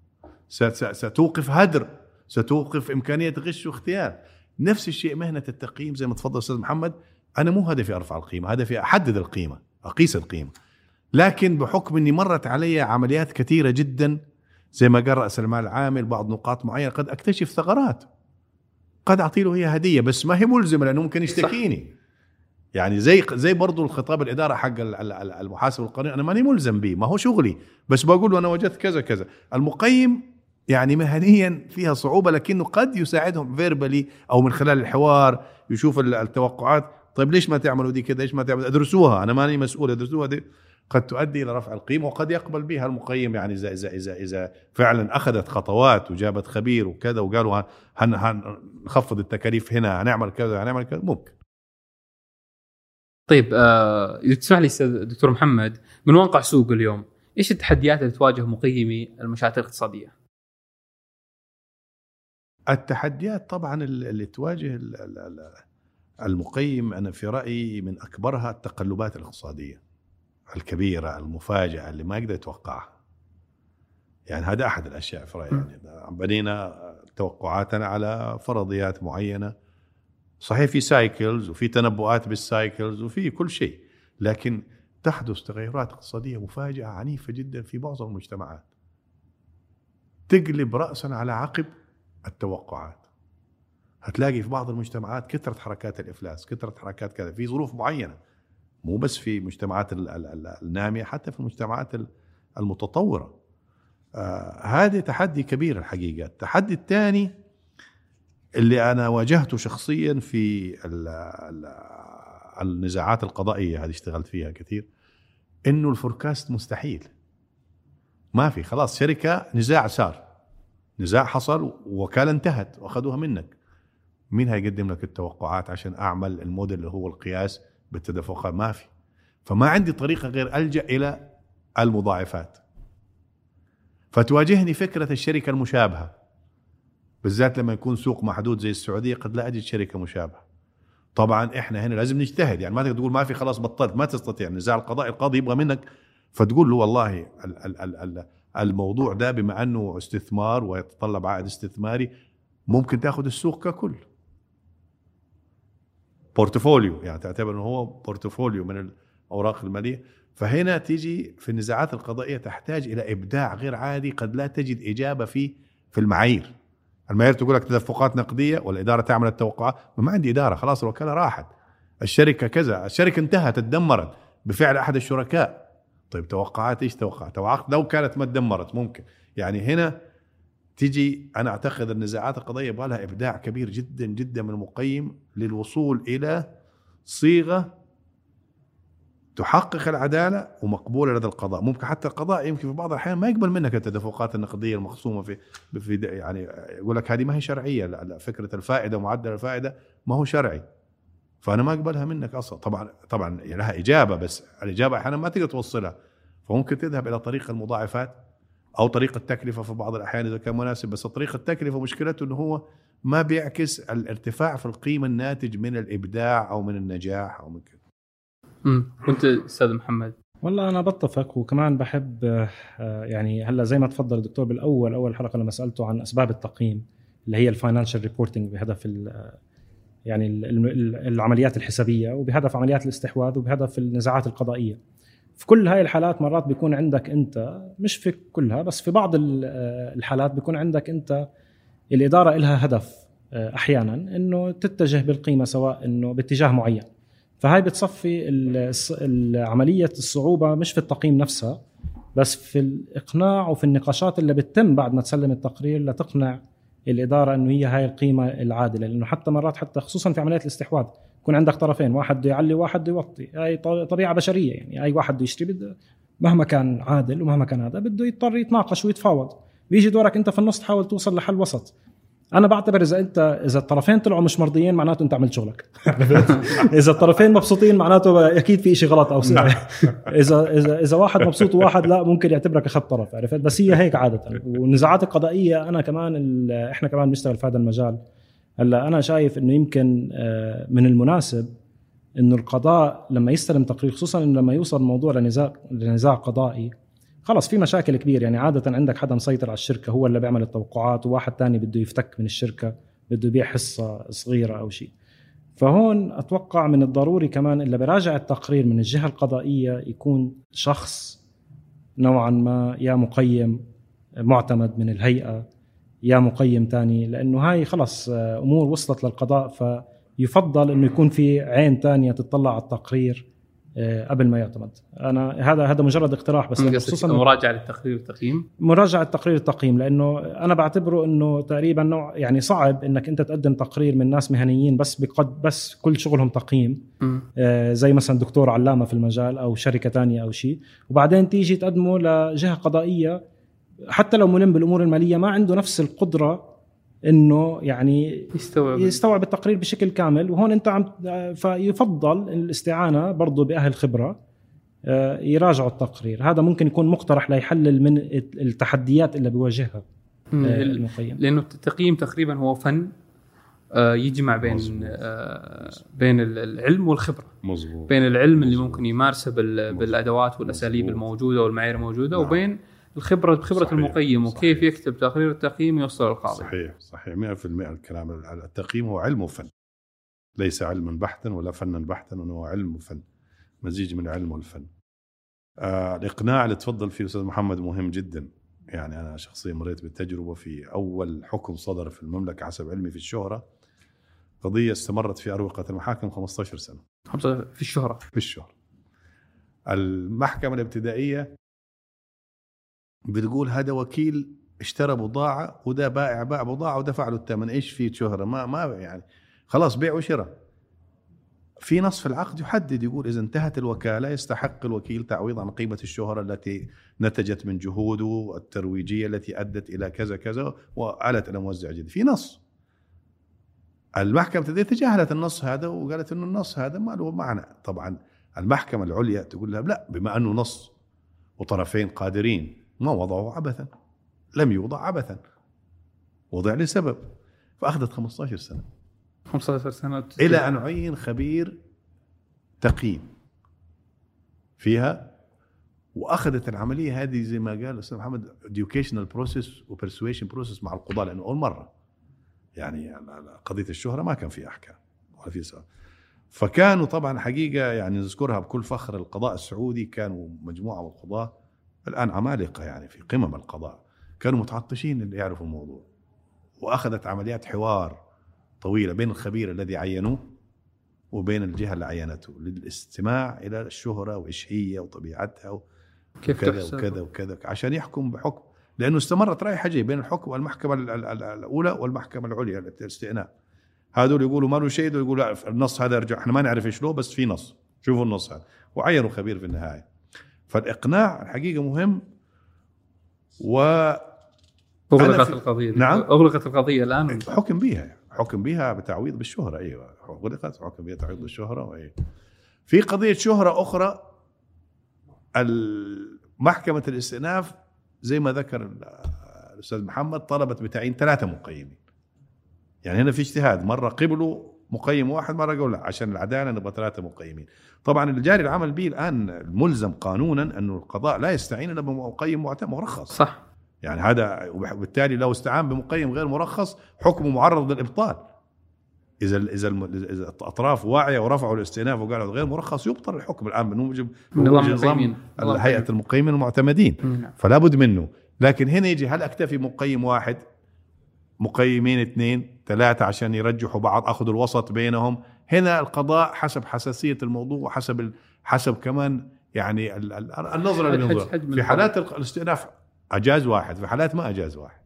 ستوقف هدر، ستوقف إمكانية غش واختيار. نفس الشيء مهنة التقييم زي ما تفضل أستاذ محمد. أنا مو هدفي أرفع القيمة، هدفي أحدد القيمة، أقيس القيمة. لكن بحكم أني مرت علي عمليات كثيرة جدا زي ما قال رأس المال العامل بعض نقاط معينة قد أكتشف ثغرات، قد أعطيله هي هدية بس ما هي ملزمة لأنه ممكن يشتكيني. يعني زي زي برضو الخطاب الإدارة حق المحاسب القانوني أنا ماني ملزم به، ما هو شغلي، بس بقول له أنا وجدت كذا كذا. المقيم يعني مهنيا فيها صعوبة، لكنه قد يساعدهم فيربالي أو من خلال الحوار يشوف التوقعات. طيب ليش ما تعملوا دي كذا، ليش ما تعملوا، ادرسوها، أنا ماني مسؤول، ادرسوها دي. قد تؤدي إلى رفع القيمة وقد يقبل بها المقيم. يعني إذا إذا إذا إذا فعلا أخذت خطوات وجابت خبير وكذا وقالوا هن هنخفض التكاليف هنا، هنعمل كذا هنعمل كذا، ممكن. طيب آه تسمح لي دكتور محمد، من واقع سوق اليوم إيش التحديات اللي تواجه مقيمي المنشآت الاقتصادية؟ التحديات طبعا اللي تواجه المقيم أنا في رأيي من أكبرها التقلبات الاقتصادية الكبيرة المفاجئة اللي ما يقدر يتوقعها. يعني هذا أحد الأشياء في رأيي. يعني بنينا توقعاتنا على فرضيات معينة، صحيح في سايكلز وفي تنبؤات بالسايكلز وفي كل شيء، لكن تحدث تغيرات اقتصادية مفاجئة عنيفة جدا في معظم المجتمعات تقلب رأسا على عقب التوقعات. هتلاقي في بعض المجتمعات كثرة حركات الإفلاس، كثرة حركات كذا في ظروف معينة، مو بس في مجتمعات النامية، حتى في المجتمعات المتطورة. آه هذا تحدي كبير الحقيقة. التحدي الثاني اللي أنا واجهته شخصيا في ال ال النزاعات القضائية هذه اشتغلت فيها كثير، إنه الفوركاست مستحيل، ما في خلاص شركة نزاع صار، نزاع حصل ووكالة انتهت وأخذوها منك، مين هيقدم لك التوقعات عشان أعمل الموديل اللي هو القياس بالتدفقات؟ ما في. فما عندي طريقة غير ألجأ إلى المضاعفات. فتواجهني فكرة الشركة المشابهة، بالذات لما يكون سوق محدود زي السعودية قد لا أجد شركة مشابهة. طبعا إحنا هنا لازم نجتهد، يعني ما تقدر تقول ما في خلاص بطلت، ما تستطيع. نزاع القضاء القاضي يبغى منك فتقول له والله الموضوع ده بما أنه استثمار ويتطلب عائد استثماري ممكن تأخذ السوق ككل بورتفوليو، يعني تعتبر أنه هو بورتفوليو من الأوراق المالية. فهنا تيجي في النزاعات القضائية تحتاج إلى إبداع غير عادي قد لا تجد إجابة فيه في المعايير. المعايير تقول لك تدفقات نقدية والإدارة تعمل التوقعات، ما عندي إدارة، خلاص الوكالة راحت، الشركة كذا، الشركة انتهت اتدمرت بفعل أحد الشركاء. طيب توقعات إيش توقعات؟ توقعات لو كانت ما اتدمرت ممكن. يعني هنا تيجي أنا أعتقد النزاعات القضائية يبغى لها إبداع كبير جدا جدا من المقيم للوصول إلى صيغة تحقق العدالة ومقبولة لدى القضاء. ممكن حتى القضاء يمكن في بعض الأحيان ما يقبل منك التدفقات النقدية المخصومة في, في يعني يقول لك هذه ما هي شرعية، لا فكرة الفائدة ومعدل الفائدة ما هو شرعي، فأنا ما أقبلها منك أصلا. طبعا طبعا لها إجابة، بس الإجابة أحيانا ما تقدر توصلها، فممكن تذهب إلى طريق المضاعفات أو طريق التكلفة في بعض الأحيان إذا كان مناسب. بس طريق التكلفة مشكلته إنه هو ما بيعكس الارتفاع في القيمة الناتج من الإبداع أو من النجاح أو من كده. امم وانت استاذ محمد؟ والله انا بتفق، وكمان بحب يعني هلا زي ما تفضل الدكتور بالاول اول حلقه لما سالته عن اسباب التقييم اللي هي الفاينانشال ريبورتنج بهدف يعني العمليات الحسابيه وبهدف عمليات الاستحواذ وبهدف النزاعات القضائيه. في كل هاي الحالات مرات بيكون عندك انت، مش في كلها بس في بعض الحالات بيكون عندك انت الاداره لها هدف احيانا انه تتجه بالقيمه سواء انه باتجاه معين، فهاي بتصفي عملية الصعوبة مش في التقييم نفسها بس في الإقناع وفي النقاشات اللي بتتم بعد ما تسلم التقرير لتقنع الإدارة أنه هي هاي القيمة العادلة. لأنه حتى مرات حتى خصوصا في عمليات الاستحواذ يكون عندك طرفين، واحد بده يعلي وواحد بده يوطي، هاي طبيعة بشرية. يعني أي واحد بده يشتري بده مهما كان عادل ومهما كان هذا بده يضطر يتناقش ويتفاوض، بيجي دورك أنت في النص تحاول توصل لحل وسط. أنا بعتبر إذا أنت إذا الطرفين طلعوا مش مرضيين معناته أنت عملت شغلك. إذا الطرفين مبسوطين معناته أكيد في إشي غلط أو سيء. إذا إذا إذا واحد مبسوط وواحد لا ممكن يعتبرك أخذت طرف، عرفت؟ بس هي هيك عادة. والنزاعات القضائية أنا كمان إحنا كمان بنشتغل في هذا المجال. هلا أنا شايف إنه يمكن من المناسب إنه القضاء لما يستلم تقرير، خصوصا إنه لما يوصل الموضوع لنزاع لنزاع قضائي خلاص في مشاكل كبير. يعني عادة عندك حدا مسيطر على الشركة هو اللي بيعمل التوقعات، وواحد تاني بده يفتك من الشركة بده يبيع حصة صغيرة أو شيء. فهون أتوقع من الضروري كمان اللي براجع التقرير من الجهة القضائية يكون شخص نوعا ما يا مقيم معتمد من الهيئة يا مقيم تاني، لأنه هاي خلاص أمور وصلت للقضاء، فيفضل أنه يكون في عين تانية تطلع على التقرير قبل ما يعتمد. انا هذا هذا مجرد اقتراح بس، خصوصا مراجعه للتقرير والتقييم. مراجعه التقرير والتقييم لانه انا بعتبره انه تقريبا نوع يعني صعب انك انت تقدم تقرير من ناس مهنيين بس بقد بس كل شغلهم تقييم، آه زي مثلا دكتور علامه في المجال او شركه تانية او شيء، وبعدين تيجي تقدمه لجهه قضائيه حتى لو ملم بالامور الماليه ما عنده نفس القدره انه يعني يستوعب يستوعب التقرير بشكل كامل. وهون انت عم فيفضل الاستعانه برضه باهل خبره يراجعوا التقرير. هذا ممكن يكون مقترح ليحلل من التحديات اللي بيواجهها المقيم، لانه التقييم تقريبا هو فن يجمع بين بين العلم والخبره. مزبوط. بين العلم اللي ممكن يمارسه بالادوات والاساليب الموجوده والمعايير الموجوده، وبين الخبره بخبره صحيح. المقيم وكيف صحيح. يكتب تقرير التقييم يوصل للقاضي. صحيح صحيح مئة بالمئة الكلام. التقييم هو علم وفن، ليس علما بحتا ولا فنا بحتا، وهو علم وفن، مزيج من العلم والفن. آه الإقناع اللي تفضل فيه أستاذ محمد مهم جدا. يعني أنا شخصيا مريت بالتجربة في أول حكم صدر في المملكة حسب علمي في الشهرة، قضية استمرت في أروقة المحاكم خمسة عشر سنة في الشهرة في الشهرة. المحكمة الابتدائية بتقول هذا وكيل اشترى بضاعة وده بائع باع بضاعة ودفع له الثمن، إيش فيه شهرة؟ ما ما يعني خلاص بيع وشراء. في نص في العقد يحدد يقول إذا انتهت الوكالة يستحق الوكيل تعويض عن قيمة الشهرة التي نتجت من جهوده الترويجية التي أدت إلى كذا كذا وآلت إلى موزع جديد. في نص. المحكمة تجاهلت النص هذا وقالت إنه النص هذا ما له معنى. طبعا المحكمة العليا تقول لها لا، بما أنه نص وطرفين قادرين ما وضعه عبثا، لم يوضع عبثا، وضع لسبب. فأخذت خمسة عشر سنة خمسة عشر سنة إلى أن عين خبير تقييم فيها، وأخذت العملية هذه زي ما قال الأستاذ محمد educational process و persuasion process مع القضاء، لأنه أول مرة يعني قضية الشهرة ما كان فيها أحكام ولا فيها سؤال. فكانوا طبعا حقيقة يعني نذكرها بكل فخر، القضاء السعودي كانوا مجموعة من القضاء الآن عمالقة يعني في قمم القضاء، كانوا متعطشين اللي يعرفوا الموضوع. وأخذت عمليات حوار طويلة بين الخبير الذي عينوه وبين الجهة اللي عينته للاستماع إلى الشهرة وإيش هي وطبيعتها وكذا وكذا وكذا عشان يحكم بحكم، لأنه استمرت رايحة جاي بين الحكم والمحكمة الأولى والمحكمة العليا الاستئناف. هذول يقولوا ما له شيء، دول يقولوا لا النص هذا يرجع، احنا ما نعرف ايش له بس في نص، شوفوا النص هذا، وعينوا خبير في النهاية. فالإقناع الحقيقة مهم. و أغلقت القضية. نعم أغلقت القضية الآن، حكم بيها حكم بيها بتعويض بالشهرة. أيوة أغلقت، حكم بيها تعويض بالشهرة. وأيه في قضية شهرة أخرى المحكمة الاستئناف زي ما ذكر الأستاذ محمد طلبت بتعيين ثلاثة مقيمين. يعني هنا في اجتهاد، مرة قبلوا مقيم واحد، مرة قالوا لا عشان العدالة نبغى ثلاثة مقيمين. طبعا الجاري العمل به الآن الملزم قانونا أنه القضاء لا يستعين إلا بمقيم معتمد مرخص. صح. يعني هذا وبالتالي لو استعان بمقيم غير مرخص حكمه معرض للإبطال. إذا إذا إذا الأطراف واعية ورفعوا الاستئناف وقالوا غير مرخص يبطل الحكم الآن بنوجب نظام هيئة المقيمين المعتمدين. فلا بد منه. لكن هنا يجي هل أكتفي مقيم واحد، مقيمين اثنين ثلاثة عشان يرجحوا بعض، أخذوا الوسط بينهم؟ هنا القضاء حسب حساسية الموضوع وحسب حسب كمان يعني النظرة اللي بينظر. في حالات الاستئناف أجاز واحد، في حالات ما أجاز واحد.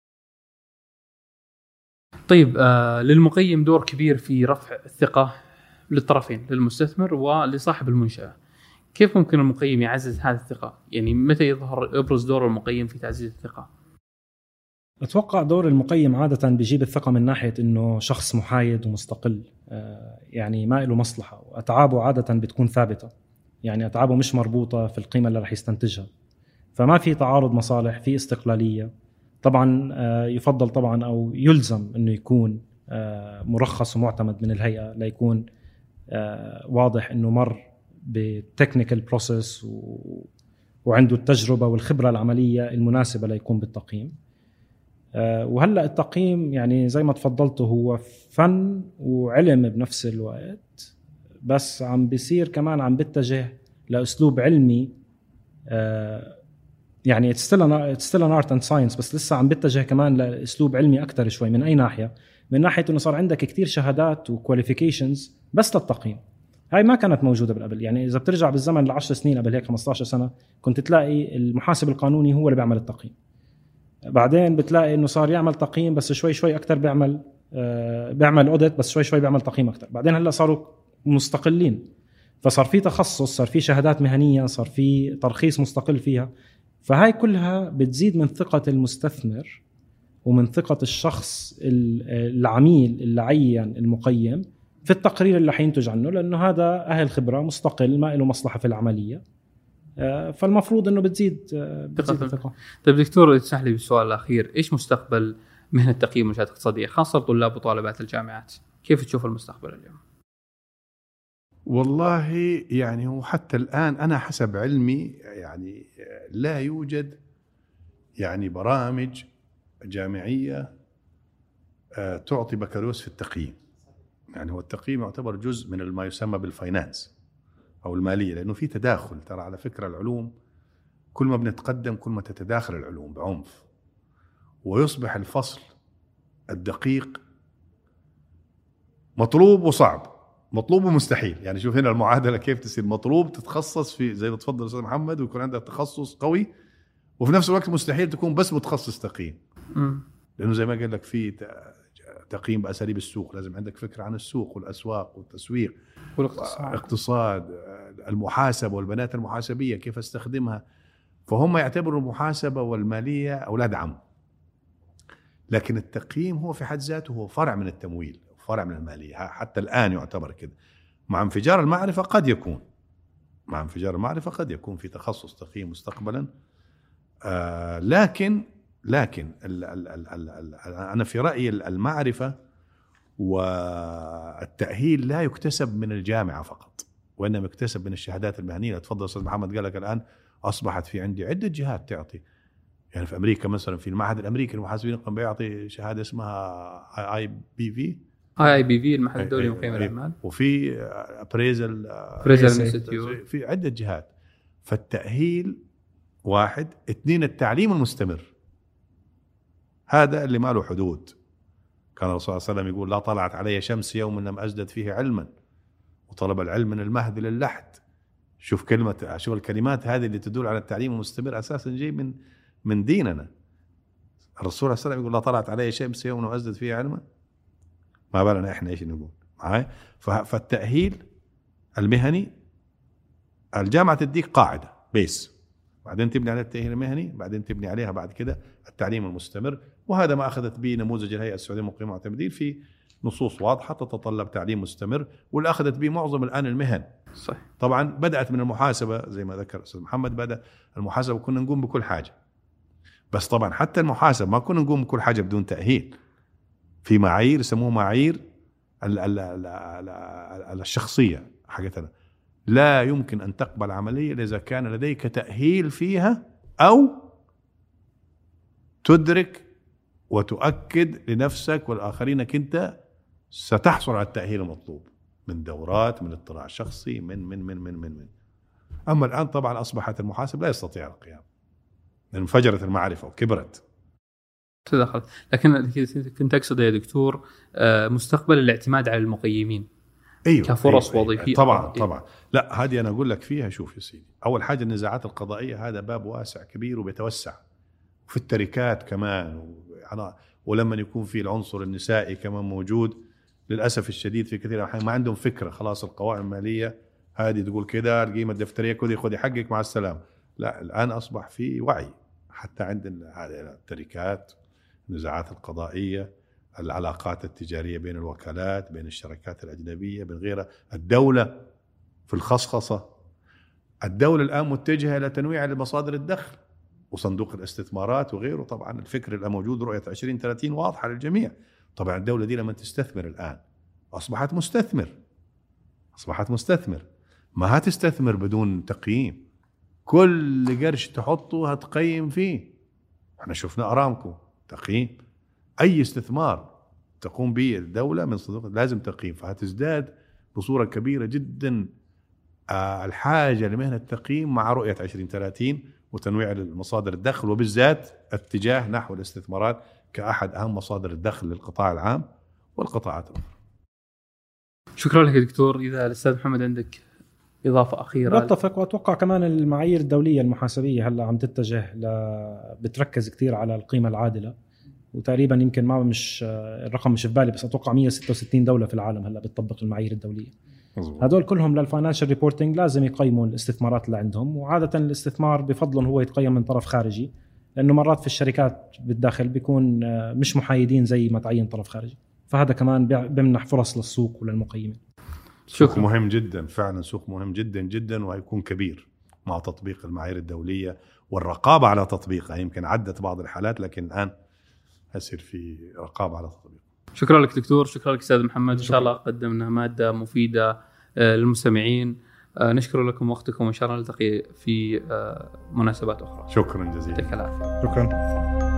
طيب آه للمقيم دور كبير في رفع الثقة للطرفين، للمستثمر ولصاحب المنشأة. كيف ممكن المقيم يعزز هذه الثقة؟ يعني متى يظهر يبرز دور المقيم في تعزيز الثقة؟ أتوقع دور المقيم عادة بيجيب الثقة من ناحية إنه شخص محايد ومستقل، آه يعني ما له مصلحة، وأتعابه عادة بتكون ثابتة، يعني أتعابه مش مربوطة في القيمة اللي رح يستنتجها، فما في تعارض مصالح، في استقلالية. طبعا يفضل طبعا أو يلزم أنه يكون مرخص ومعتمد من الهيئة، ليكون واضح أنه مر بتكنيكال بروسيس وعنده التجربة والخبرة العملية المناسبة ليكون بالتقييم. وهلأ التقييم يعني زي ما تفضلته هو فن وعلم بنفس الوقت، بس عم بيصير كمان عم بيتجه لأسلوب علمي، يعني it's still an, it's still an art and science، بس لسه عم بتجه كمان لأسلوب علمي أكتر شوي. من أي ناحية؟ من ناحية إنه صار عندك كتير شهادات وكواليفيكيشنز بس للتقييم، هاي ما كانت موجودة بالقبل. يعني إذا بترجع بالزمن لعشر سنين قبل هيك خمسة عشر سنة كنت تلاقي المحاسب القانوني هو اللي بيعمل التقييم، بعدين بتلاقي إنه صار يعمل تقييم بس شوي شوي أكتر بيعمل آه بيعمل أوديت بس شوي شوي بيعمل تقييم أكتر، بعدين هلأ صاروا مستقلين، فصار في تخصص، صار في شهادات مهنية، صار في ترخيص مستقل فيها. فهاي كلها بتزيد من ثقة المستثمر ومن ثقة الشخص العميل اللي عين المقيم في التقرير اللي حينتج عنه، لأنه هذا أهل خبرة مستقل ما له مصلحة في العملية، فالمفروض أنه بتزيد, بتزيد الثقة. طيب دكتور اسمح لي بالسؤال الأخير، إيش مستقبل مهنة تقييم المنشآت الاقتصادية خاصة طلاب وطالبات الجامعات؟ كيف تشوف المستقبل اليوم؟ والله يعني هو حتى الآن أنا حسب علمي يعني لا يوجد يعني برامج جامعية تعطي بكالوريوس في التقييم. يعني هو التقييم يعتبر جزء من ما يسمى بالفاينانس أو المالية، لأنه في تداخل. ترى على فكرة العلوم كل ما بنتقدم كل ما تتداخل العلوم بعنف، ويصبح الفصل الدقيق مطلوب وصعب، مطلوب ومستحيل. يعني شوف هنا المعادلة كيف تصير، مطلوب تتخصص في زي ما تفضل أستاذ محمد ويكون عندك تخصص قوي، وفي نفس الوقت مستحيل تكون بس متخصص تقييم. لأنه زي ما قال لك في تقييم بأساليب السوق، لازم عندك فكرة عن السوق والأسواق والتسويق والاقتصاد، المحاسبة والبنات المحاسبية كيف استخدمها. فهم يعتبروا المحاسبة والمالية أولاد عم، لكن التقييم هو في حد ذاته هو فرع من التمويل، فرع من المالية، حتى الآن يعتبر كده. مع انفجار المعرفة قد يكون مع انفجار المعرفة قد يكون في تخصص تقييم مستقبلا، آه لكن لكن ال ال ال ال ال أنا في رأيي المعرفة والتأهيل لا يكتسب من الجامعة فقط، وإنما يكتسب من الشهادات المهنية. تفضل أستاذ محمد قال لك الآن أصبحت في عندي عدة جهات تعطي. يعني في أمريكا مثلا في المعهد الأمريكي المحاسبين قام بيعطي شهادة اسمها آي بي في اي اي بي في المعهد الدولي لمقيم الاعمال، وفي ابريزل ابريزل انستيتيوت، في عدة جهات. فالتأهيل واحد، اثنين التعليم المستمر، هذا اللي ما له حدود. كان الرسول صلى الله عليه وسلم يقول لا طلعت علي شمس يوم لم أزدد فيه علما، وطلب العلم من المهد للحد. شوف كلمة، شوف الكلمات هذه اللي تدل على التعليم المستمر أساسا جاي من من ديننا. الرسول صلى الله عليه وسلم يقول لا طلعت علي شمس يوم لم أزدد فيه علما، ما بالنا إحنا إيش نقول معاي. فالتأهيل المهني الجامعة تديك قاعدة بيس، بعدين تبني على التأهيل المهني، بعدين تبني عليها بعد كده التعليم المستمر. وهذا ما أخذت به نموذج الهيئة السعودية للمقيمين والمعتمدين في نصوص واضحة تتطلب تعليم مستمر، واللي أخذت به معظم الآن المهن. صح. طبعا بدأت من المحاسبة زي ما ذكر أستاذ محمد، بدأ المحاسبة كنا نقوم بكل حاجة، بس طبعا حتى المحاسبة ما كنا نقوم بكل حاجة بدون تأهيل. في معايير يسموه معايير الشخصية حقتنا، لا يمكن أن تقبل عملية إذا كان لديك تأهيل فيها أو تدرك وتؤكد لنفسك والآخرين أنك أنت ستحصل على التأهيل المطلوب من دورات، من اطلاع شخصي، من من من من من من أما الآن طبعا أصبحت المحاسب لا يستطيع القيام، انفجرت المعرفة وكبرت تدخل. لكن كنت أقصد يا دكتور مستقبل الاعتماد على المقيمين أيوة كفرص أيوة وظيفية. طبعا طبعا لا، هذه أنا أقول لك فيها. شوف يا سيدي، أول حاجة النزاعات القضائية هذا باب واسع كبير وبيتوسع، وفي التركات كمان، ولما يكون في العنصر النسائي كمان موجود. للأسف الشديد في كثير الأحيان ما عندهم فكرة، خلاص القوائم المالية هذه تقول كده، القيمة الدفترية كذي، خذي حقك مع السلامة. لا، الآن أصبح في وعي حتى عند التركات، النزاعات القضائية، العلاقات التجارية بين الوكالات، بين الشركات الأجنبية، بين غيرها. الدولة في الخصخصة، الدولة الآن متجهة إلى تنويع لمصادر الدخل وصندوق الاستثمارات وغيره. طبعا الفكر اللي موجود رؤية عشرين ثلاثين واضحة للجميع. طبعا الدولة دي لما تستثمر الآن أصبحت مستثمر، أصبحت مستثمر ما هتستثمر بدون تقييم. كل قرش تحطه هتقيم فيه. احنا شفنا أرامكو تقييم، أي استثمار تقوم به الدولة من صندوق لازم تقييم. فهتزداد بصورة كبيرة جدا الحاجة لمهنة التقييم مع رؤية عشرين ثلاثين وتنويع المصادر الدخل، وبالذات اتجاه نحو الاستثمارات كأحد أهم مصادر الدخل للقطاع العام والقطاعات الأخرى. شكرا لك دكتور. إذا الأستاذ محمد عندك إضافة أخيرة. بتفق، وأتوقع كمان المعايير الدولية المحاسبية هلا عم تتجه ل... بتركز كتير على القيمة العادلة، وتقريبا يمكن ما مش الرقم مش في بالي، بس أتوقع مية وستة وستين دولة في العالم هلا بتطبق المعايير الدولية. مزبوط. هدول كلهم للفاينانشال ريبورتينج لازم يقيموا الاستثمارات اللي عندهم، وعادة الاستثمار بفضلهم هو يتقيم من طرف خارجي، لأنه مرات في الشركات بالداخل بيكون مش محايدين زي ما تعين طرف خارجي. فهذا كمان بيمنح فرص للسوق وللمقيمين. سوق مهم جدا، فعلا سوق مهم جدا جدا، وهيكون كبير مع تطبيق المعايير الدولية والرقابة على تطبيقها. يمكن عدت بعض الحالات، لكن الآن هيصير في رقابة على تطبيقها. شكرا لك دكتور. شكرا لك أستاذ محمد. إن شاء الله قدمنا مادة مفيدة للمستمعين. نشكر لكم وقتكم، وإن شاء الله نلتقي في مناسبات أخرى. شكرا جزيلا. يعطيك العافية. شكرا.